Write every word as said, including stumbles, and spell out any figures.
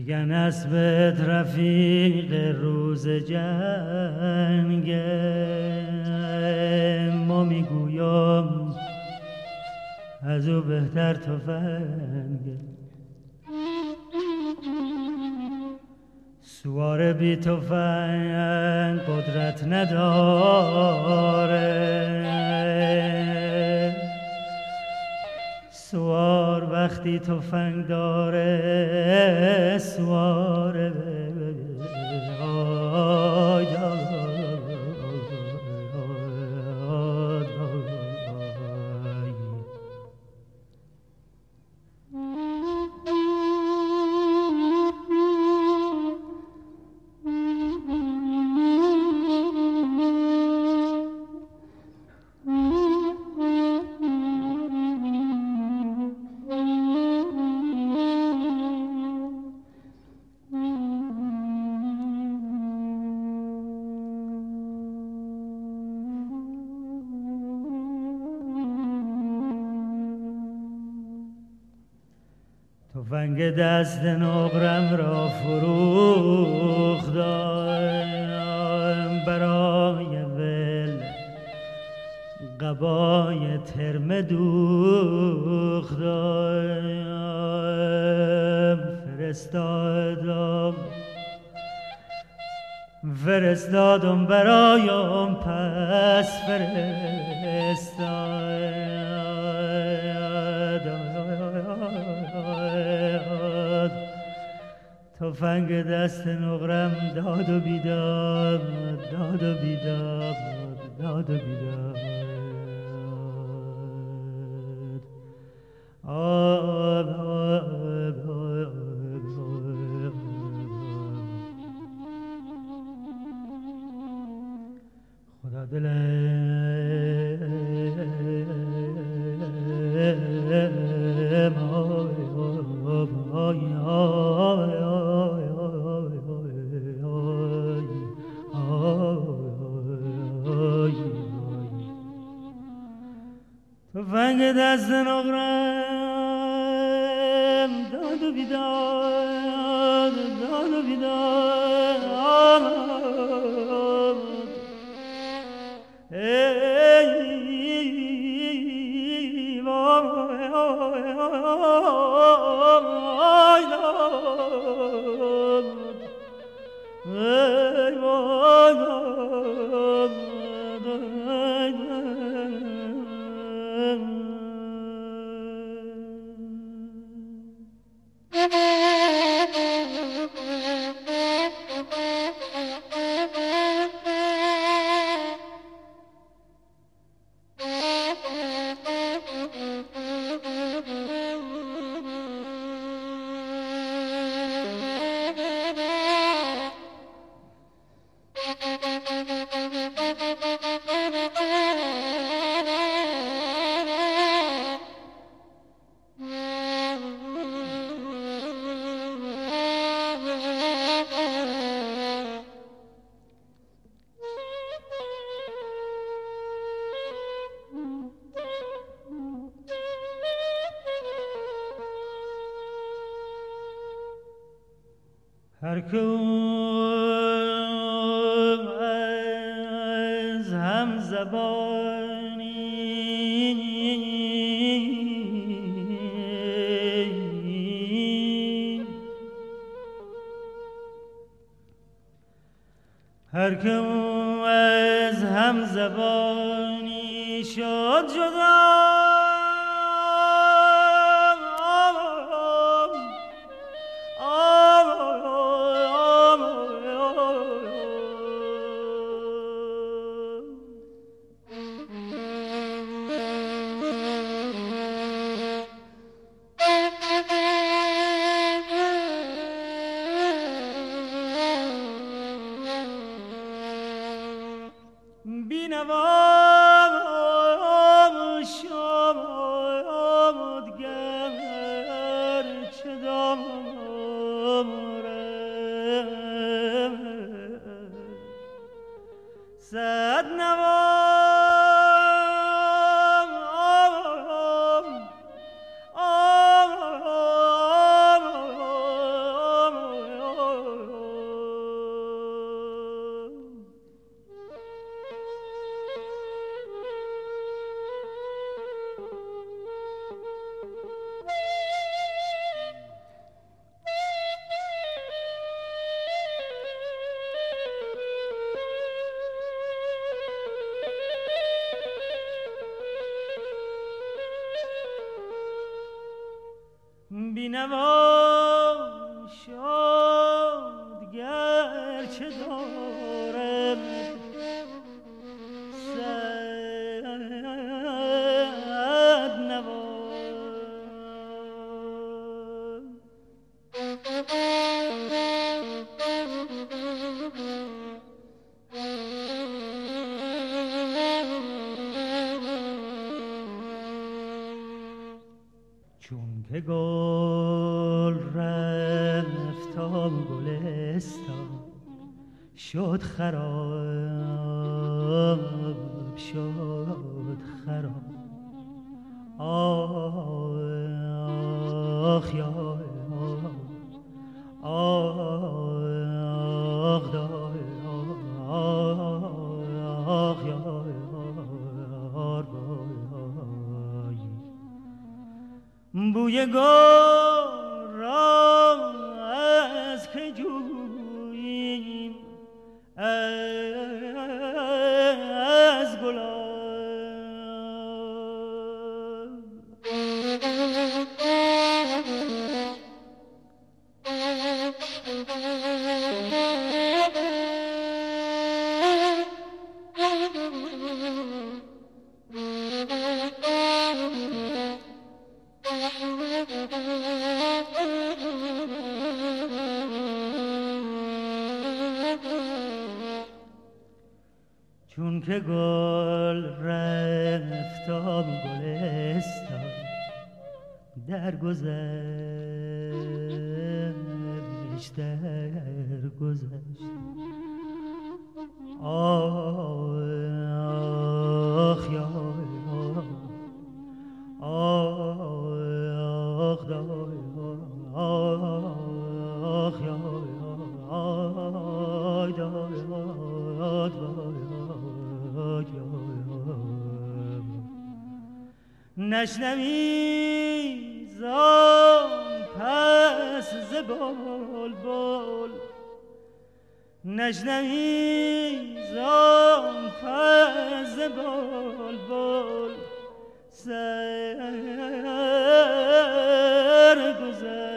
میگن اسبت رفیق روز جنگ، ما میگویم از او بهتر تفنگ. سوار بی تفنگ قدرت نداره، سوار وقتی تفنگ داره سواره. تفنگ دست نقرم را فروختم، برای ول قبای ترمه دوختم. فرستادم فرستادم برایم پس فرستاد. تفنگ دست نقرم داد و بیداد، داد و بیداد، داد و بیداد. آب آب آب خدا دلم آی آی تفنگ دست نقرم داد و بیداد، داد و بیداد. ای وای ای وای هر که از هم زبانی هر که از هم زبانی شد جدا، بینوا شد گرچه دارم صد نوا چون که گل رفت تا گلستان شد خراب شد خراب آخ یا آخ دای آخ یا بوی گل را از که جوییم از گلاب چون که گل رفت تا گلستان در گذشت در گذشت آخ یا آخ دای آخ یا آی دای نشنوی زان پس ز بلبل نشنوی زان پس ز بلبل سر گذشت